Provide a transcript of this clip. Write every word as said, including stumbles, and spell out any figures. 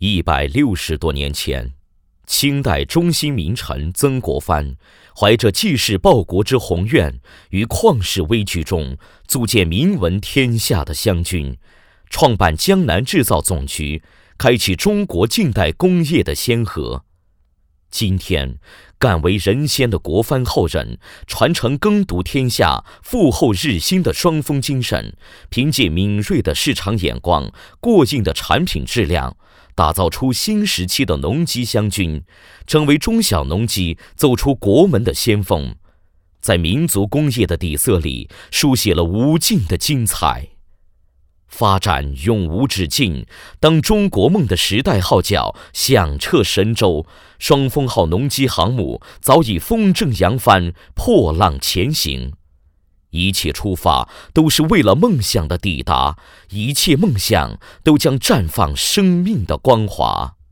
一百六十多年前，清代中兴名臣曾国藩怀着济世报国之宏愿，于旷世危局中组建名闻天下的湘军，创办江南制造总局，开启中国近代工业的先河。今天，敢为人先的国藩后人，传承耕读天下、富厚日新的双峰精神，凭借敏锐的市场眼光、过硬的产品质量，打造出新时期的农机湘军，成为中小农机走出国门的先锋，在民族工业的底色里书写了无尽的精彩。发展永无止境，当中国梦的时代号角响彻神州，双峰号农机航母早已风正扬帆，破浪前行。一切出发都是为了梦想的抵达，一切梦想都将绽放生命的光华。